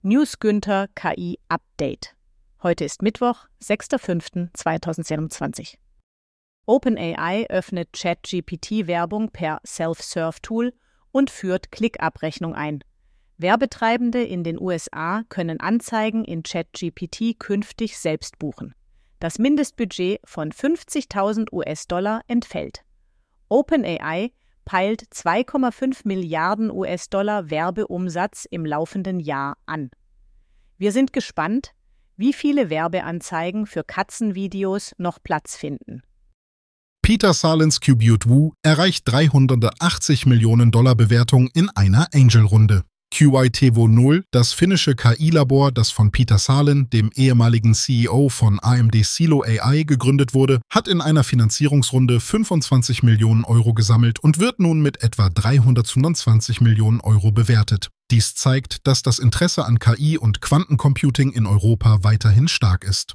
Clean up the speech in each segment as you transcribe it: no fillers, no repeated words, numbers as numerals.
News Günther KI Update. Heute ist Mittwoch, 6.5.2027. OpenAI öffnet ChatGPT-Werbung per Self-Serve-Tool und führt Klickabrechnung ein. Werbetreibende in den USA können Anzeigen in ChatGPT künftig selbst buchen. Das Mindestbudget von $50.000 entfällt. OpenAI peilt 2,5 Milliarden US-Dollar Werbeumsatz im laufenden Jahr an. Wir sind gespannt, wie viele Werbeanzeigen für Katzenvideos noch Platz finden. Peter Salins Qubute Wu erreicht 380 Millionen Dollar Bewertung in einer Angel-Runde. QITevo 0, das finnische KI-Labor, das von Peter Salin, dem ehemaligen CEO von AMD Silo AI, gegründet wurde, hat in einer Finanzierungsrunde 25 Millionen Euro gesammelt und wird nun mit etwa 325 Millionen Euro bewertet. Dies zeigt, dass das Interesse an KI und Quantencomputing in Europa weiterhin stark ist.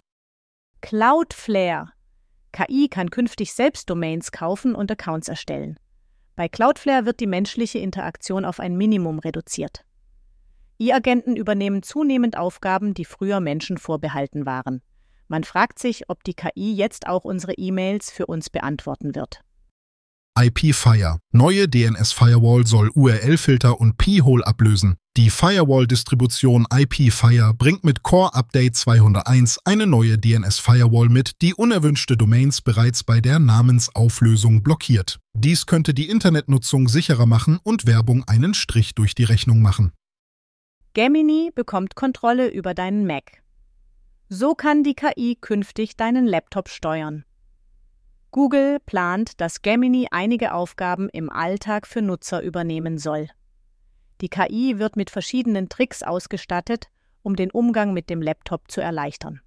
Cloudflare. KI kann künftig selbst Domains kaufen und Accounts erstellen. Bei Cloudflare wird die menschliche Interaktion auf ein Minimum reduziert. E-Agenten übernehmen zunehmend Aufgaben, die früher Menschen vorbehalten waren. Man fragt sich, ob die KI jetzt auch unsere E-Mails für uns beantworten wird. IP-Fire. Neue DNS-Firewall soll URL-Filter und P-Hole ablösen. Die Firewall-Distribution IP-Fire bringt mit Core Update 201 eine neue DNS-Firewall mit, die unerwünschte Domains bereits bei der Namensauflösung blockiert. Dies könnte die Internetnutzung sicherer machen und Werbung einen Strich durch die Rechnung machen. Gemini bekommt Kontrolle über deinen Mac. So kann die KI künftig deinen Laptop steuern. Google plant, dass Gemini einige Aufgaben im Alltag für Nutzer übernehmen soll. Die KI wird mit verschiedenen Tricks ausgestattet, um den Umgang mit dem Laptop zu erleichtern.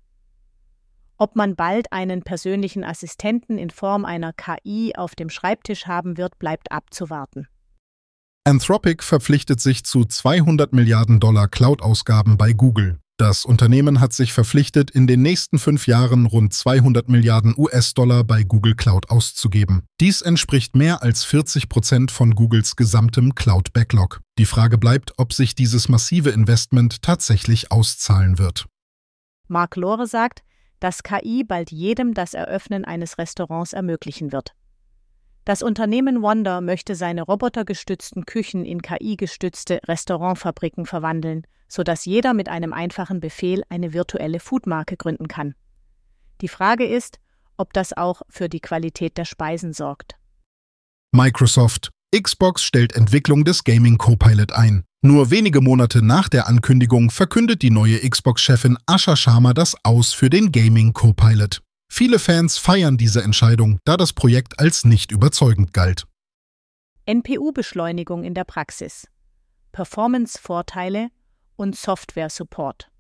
Ob man bald einen persönlichen Assistenten in Form einer KI auf dem Schreibtisch haben wird, bleibt abzuwarten. Anthropic verpflichtet sich zu 200 Milliarden Dollar Cloud-Ausgaben bei Google. Das Unternehmen hat sich verpflichtet, in den nächsten 5 Jahren rund 200 Milliarden US-Dollar bei Google Cloud auszugeben. Dies entspricht mehr als 40% von Googles gesamtem Cloud-Backlog. Die Frage bleibt, ob sich dieses massive Investment tatsächlich auszahlen wird. Mark Lore sagt, dass KI bald jedem das Eröffnen eines Restaurants ermöglichen wird. Das Unternehmen Wonder möchte seine robotergestützten Küchen in KI-gestützte Restaurantfabriken verwandeln, sodass jeder mit einem einfachen Befehl eine virtuelle Foodmarke gründen kann. Die Frage ist, ob das auch für die Qualität der Speisen sorgt. Microsoft. Xbox stellt Entwicklung des Gaming Copilot ein. Nur wenige Monate nach der Ankündigung verkündet die neue Xbox-Chefin Asha Sharma das Aus für den Gaming Copilot. Viele Fans feiern diese Entscheidung, da das Projekt als nicht überzeugend galt. NPU-Beschleunigung in der Praxis, Performance-Vorteile und Software-Support.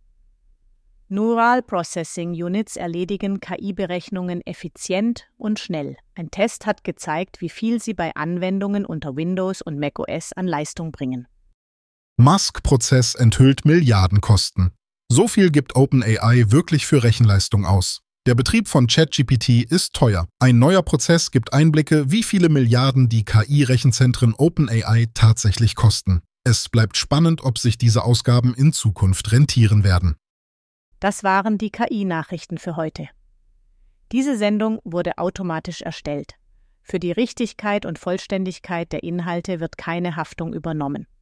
Neural Processing Units erledigen KI-Berechnungen effizient und schnell. Ein Test hat gezeigt, wie viel sie bei Anwendungen unter Windows und macOS an Leistung bringen. Musk-Prozess enthüllt Milliardenkosten. So viel gibt OpenAI wirklich für Rechenleistung aus. Der Betrieb von ChatGPT ist teuer. Ein neuer Prozess gibt Einblicke, wie viele Milliarden die KI-Rechenzentren OpenAI tatsächlich kosten. Es bleibt spannend, ob sich diese Ausgaben in Zukunft rentieren werden. Das waren die KI-Nachrichten für heute. Diese Sendung wurde automatisch erstellt. Für die Richtigkeit und Vollständigkeit der Inhalte wird keine Haftung übernommen.